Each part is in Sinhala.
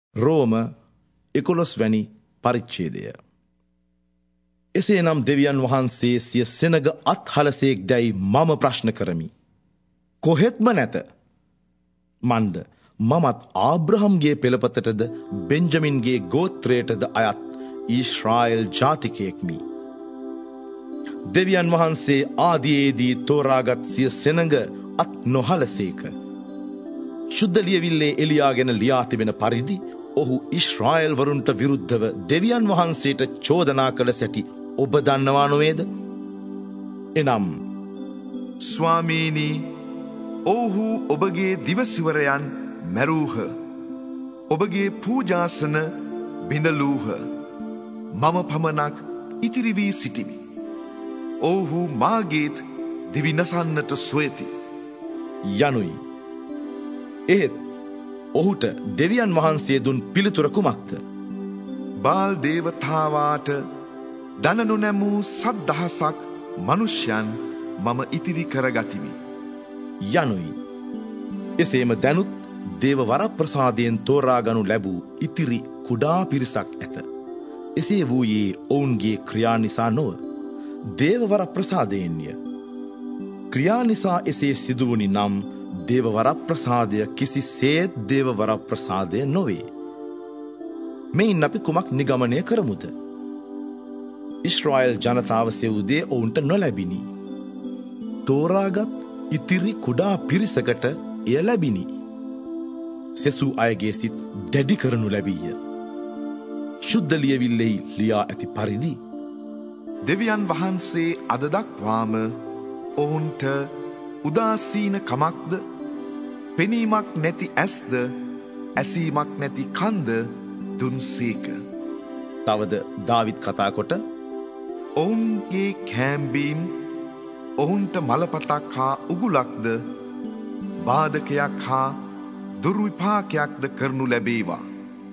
රෝම 11 වැනි පරිච්ඡේදය. එසේනම් දෙවියන් වහන්සේ සිය සෙනග අත්හලසේක් දැයි මම ප්‍රශ්න කරමි. කොහෙත්ම නැත. මන්ද මමත් ආබ්‍රහම්ගේ පෙළපතටද බෙන්ජමින්ගේ ගෝත්‍රයටද අයත් ඊශ්‍රායෙල් ජාතිකයෙක්මි. දෙවියන් වහන්සේ ආදියේදී තෝරාගත් සිය සෙනඟ අත් නොහලසේක. ශුද්ධ ලියවිල්ලේ එලියා ගැන ලියා තිබෙන පරිදි ඔහු ඊශ්‍රායෙල් වරුන්ට විරුද්ධව දෙවියන් වහන්සේට චෝදනා කළ සැටි ඔබ දන්නවා නොවේද? එනම් ස්වාමීනි, ඔවුහු ඔබගේ දිවසිවරයන් මැරූහ, ඔබගේ පූජාසන බිඳලූහ. මම පමණක් ඉතිරි වී සිටිමි. ඔවුහු මාගේත් දිවිනසන්නට සොයති යනුයි. එහෙත් ඔහුට දෙවියන් වහන්සේ දුන් පිළිතුර කුමක්ද? බාල් දේවතාවාට දන නොනැමූ 7,000ක් මනුෂ්‍යයන් මම ඉතිරි කරගතිමි යනුයි. එසේම දැනුත් දේව වරප්‍රසාදයෙන් තෝරාගනු ලැබූ ඉතිරි කුඩා පිරිසක් ඇත. එසේ වූයේ ඔවුන්ගේ ක්‍රියා නිසා නොව, දේව වරප්‍රසාදයෙන්ය. ක්‍රියා නිසා එසේ සිදුවුණි නම් දේව වරප්‍රසාදය කිසිසේත් දේව වරප්‍රසාදය නොවේ. මෙයින් අපි කුමක් නිගමනය කරමුද? ඊශ්‍රායෙල් ජනතාව සෙව්දේ ඔවුන්ට නොලැබිනි. තෝරාගත් ඉතිරි කුඩා පිරිසකට එය ලැබිනි. සෙසූ අයගේ සිත් දැඩි කරනු ලැබීය. ශුද්ධ ලියවිල්ලෙහි ලියා ඇති පරිදි දෙවියන් වහන්සේ අද දක්වාම ඔවුන්ට උදාසීන කමක්ද, පෙනීමක් නැති ඇස්ද, ඇසීමක් නැති කන්ද දුන්සේක. තවද දාවිද් කතා කොට ඔවුන්ගේ කෑම්බීම් ඔවුන්ට මලපතක් හා උගුලක්ද, බාධකයක් හා දුර්විපාකයක්ද කරනු ලැබේවා.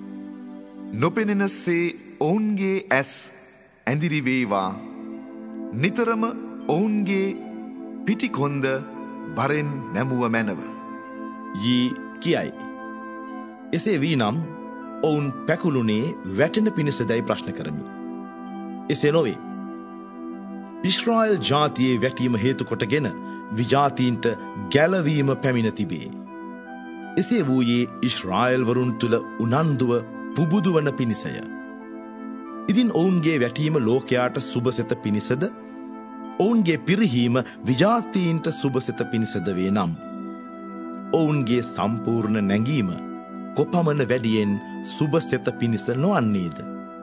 නොපෙනෙනසේ ඔවුන්ගේ ඇස් ඇඳිරිවේවා. නිතරම ඔවුන්ගේ පිටිකොන්ද බරෙන් නැමුව මැනව යී කියයි. එසේ වී නම් ඔවුන් පැකුළුනේ වැටෙන පිණිසදැයි ප්‍රශ්න කරමි. එසේ නොවේ. ඊශ්‍රායෙල් ජාතියේ වැටීම හේතු කොටගෙන විජාතීන්ට ගැලවීම පැමිණ තිබේ. එසේ වූයේ ඊශ්‍රායෙල් වරුන් තුළ උනන්දුව පුබුදුවන පිණිසය. ඉදින් ඔවුන්ගේ වැටීම ලෝකයාට සුබසෙත පිණිසද, ඔවුන්ගේ පිරිහීම විජාතීන්ට සුබසෙත පිණිසද වේ නම්, ඔවුන්ගේ සම්පූර්ණ නැඟීම කොපමණ වැඩියෙන් සුබසෙත පිණිස නොවන්නේද?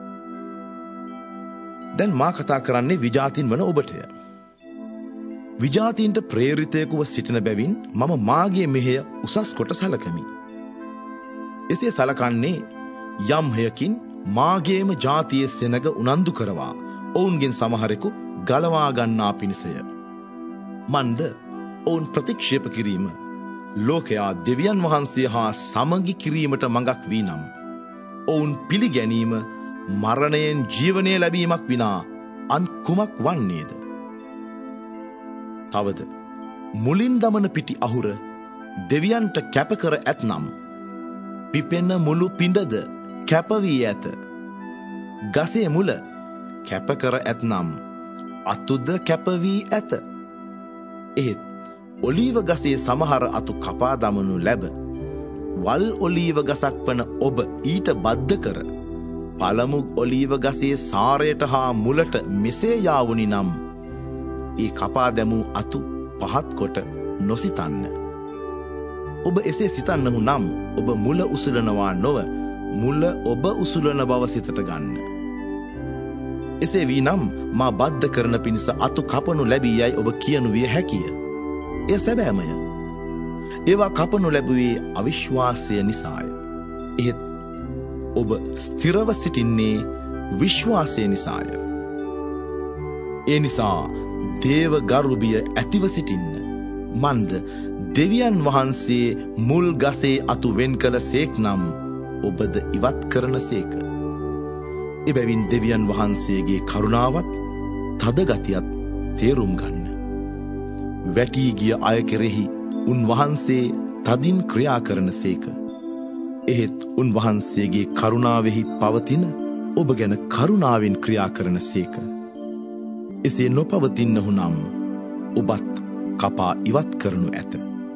දැන් මා කතා කරන්නේ විජාතීන් වන ඔබටය. විජාතීන්ට ප්‍රේරිතයකුව සිටින බැවින් මම මාගේ මෙහෙය උසස් කොට සලකමි. එසේ සලකන්නේ යම් හයකින් මාගේම ජාතියේ සෙනග උනන්දු කරවා ඔවුන්ගෙන් සමහරෙකු ගලවා ගන්නා පිණිසය. මන්ද ඔවුන් ප්‍රතික්ෂේප කිරීම ලෝකයා දෙවියන් වහන්සේ හා සමගි කිරීමට මඟක් වී නම්, ඔවුන් පිළිගැනීම මරණයෙන් ජීවනය ලැබීමක් විනා අන් කුමක් වන්නේද? තවද මුලින් දමන පිටි අහුර දෙවියන්ට කැපකර ඇත්නම්, පිපෙන මුළු පිඬද කැපවී ඇත. ගසේ මුල කැපකර ඇත්නම් අතුද කැපවී ඇත. එහෙත් ඔලීව ගසේ සමහර අතු කපා දමනු ලැබ, වල් ඔලීව ගසක් වන ඔබ ඊට බද්ධ කර පළමු ඔලීව ගසේ සාරයට හා මුලට මෙසේ යාවුනි නම්, ඒ කපා දැමූ අතු පහත් කොට නොසිතන්න. ඔබ එසේ සිතන්නහු නම් ඔබ මුල උසුලනවා නොව, මුල ඔබ උසුලන බව සිතට ගන්න. එසේ වී නම් මා බද්ධ කරන පිණිස අතු කපනු ලැබී යයි ඔබ කියනු විය හැකිය. එය සැබෑමය. ඒවා කපනු ලැබුවේ අවිශ්වාසය නිසාය. එහෙත් ඔබ ස්ථිරව සිටින්නේ විශ්වාසය නිසාය. ඒ නිසා දේව ගරුබිය ඇතිව සිටින්න. මන්ද දෙවියන් වහන්සේ මුල් ගසේ අතු වෙන් කළ සේක් නම් ඔබද ඉවත් කරන සේක. එබැවින් දෙවියන් වහන්සේගේ කරුණාවත් තදගතියත් තේරුම් ගන්න. වැටී ගිය අය කෙරෙහි උන්වහන්සේ තදින් ක්‍රියා කරන සේක. එහෙත් උන්වහන්සේගේ කරුණාවෙහි පවතින ඔබ ගැන කරුණාවෙන් ක්‍රියා කරන සේක. එසේ නොපවතින්නහු නම් ඔබත් කපා ඉවත් කරනු ඇත.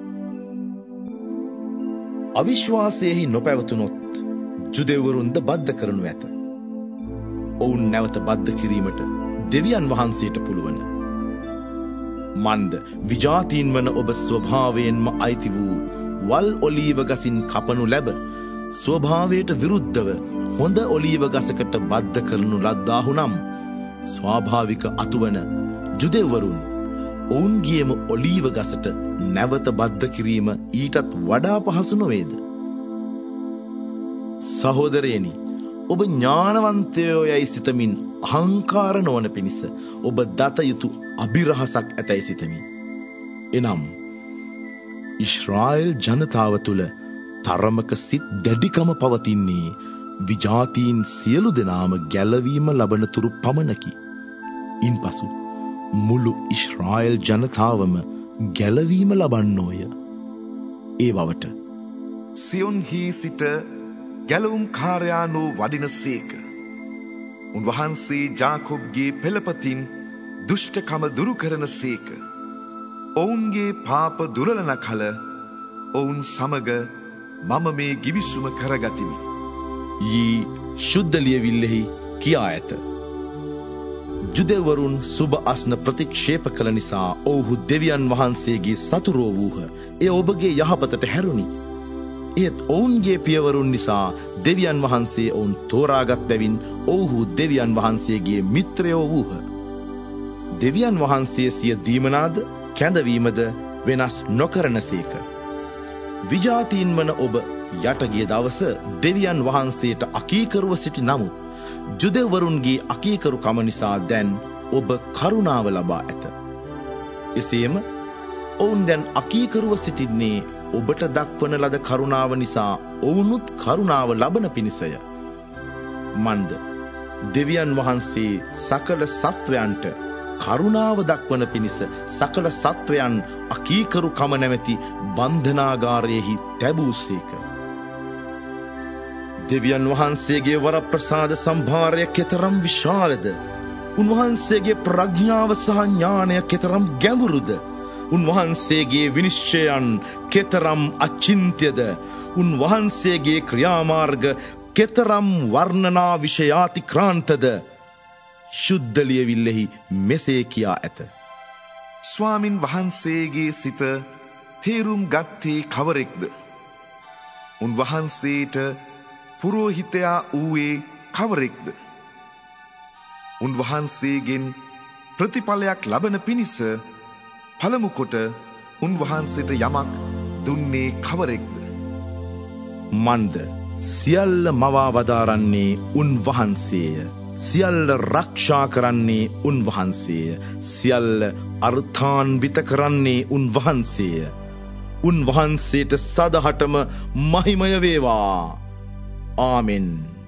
අවිශ්වාසයෙහි නොපැවතුනොත් ජුදෙව්වරුන්ද බද්ධ කරනු ඇත. ඔවුන් නැවත බද්ධ කිරීමට දෙවියන් වහන්සේට පුළුවන. මන්ද විජාතීන් වන ඔබ ස්වභාවයෙන්ම අයිති වූ වල් ඔලීව ගසින් කපනු ලැබ ස්වභාවයට විරුද්ධව හොඳ ඔලීව ගසකට බද්ධ කරනු ලද්දාහු නම් ස්වාභාවික අතුවන ජුදෙව්වරුන් ඔවුන්ගේම ඔලීව ගසට නැවත බද්ධ කිරීම ඊටත් වඩා පහසු නොවේද? සහෝදරයනි, ඔබ ඥානවන්තයෝ යයි සිතමින් අහංකාර නොවන පිණිස ඔබ දත යුතු අභිරහසක් ඇතැයි සිතමි. එනම් ඊශ්‍රායෙල් ජනතාව තුළ තරමක සිත් දැඩිකම පවතින්නේ විජාතීන් සියලු දෙනාම ගැලවීම ලබන තුරු පමණකි. ඉන්පසු මුළු ඊශ්‍රායෙල් ජනතාවම ගැලවීම ලබන්නෝය. ඒ බවට සියොන්හි සිට ගැලවුම් කාර්යානෝ වඩින සේක. උන්වහන්සේ ජාකොබ්ගේ පෙළපතින් දුෂ්ටකම දුරු කරන සේක. ඔවුන්ගේ පාප දුරලන කල ඔවුන් සමග මම මේ ගිවිසුම කරගතිමි. යී ශුද්ධලියවිල්ලෙහි කියා ඇත. ජුදෙව්වරුන් සුබ අස්න ප්‍රතික්ෂේප කළ නිසා ඔවුහු දෙවියන් වහන්සේගේ සතුරෝ වූහ. එය ඔබගේ යහපතට හැරුණි. ඒත් ඔවුන්ගේ පියවරුන් නිසා දෙවියන් වහන්සේ ඔවුන් තෝරාගත් බැවින් ඔවුහු දෙවියන් වහන්සේගේ මිත්‍රයෝ වූහ. දෙවියන් වහන්සේ සිය දීමනාද කැඳවීමද වෙනස් නොකරන සේක. විජාතීන් වන ඔබ යටගිය දවස දෙවියන් වහන්සේට අකීකරුව සිටි නමුත් ජුදෙව්වරුන්ගේ අකීකරුකම නිසා දැන් ඔබ කරුණාව ලබා ඇත. එසේම ඔවුන් දැන් අකීකරුව සිටින්නේ ඔබට දක්වන ලද කරුණාව නිසා ඔවුනුත් කරුණාව ලබන පිණිසය. මන්ද දෙවියන් වහන්සේ සකල සත්වයන්ට කරුණාව දක්වන පිණිස සකල සත්වයන් අකීකරුකම නැමැති බන්ධනාගාරයෙහි තැබූසේක. දෙවියන් වහන්සේගේ වරප්‍රසාද සම්භාරය කෙතරම් විශාලද, උන්වහන්සේගේ ප්‍රඥාව සහ ඥානය කෙතරම් ගැඹුරුද, උන්වහන්සේගේ විනිශ්චයන් කෙතරම් අචින්ත්‍යද, උන්වහන්සේගේ ක්‍රියාමාර්ග කෙතරම් වර්ණනා විෂයාතික්‍රාන්තද. ශුද්ධලියවිල්ලෙහි මෙසේ කියා ඇත. ස්වාමින් වහන්සේගේ සිත තේරුම් ගත්තේ කවරෙක්ද? උන්වහන්සේට පුරෝහිතයා වූයේ කවරෙක්ද? උන්වහන්සේගෙන් ප්‍රතිඵලයක් ලබන පිණිස පළමු කොට උන්වහන්සේට යමක් දුන්නේ කවරෙක්ද? මන්ද සියල්ල මවා වදාරන්නේ උන්වහන්සේය. සියල්ල රක්ෂා කරන්නේ උන්වහන්සේය. සියල්ල අර්ථාන්විත කරන්නේ උන්වහන්සේය. උන්වහන්සේට සදහටම මහිමය වේවා. ආමෙන්.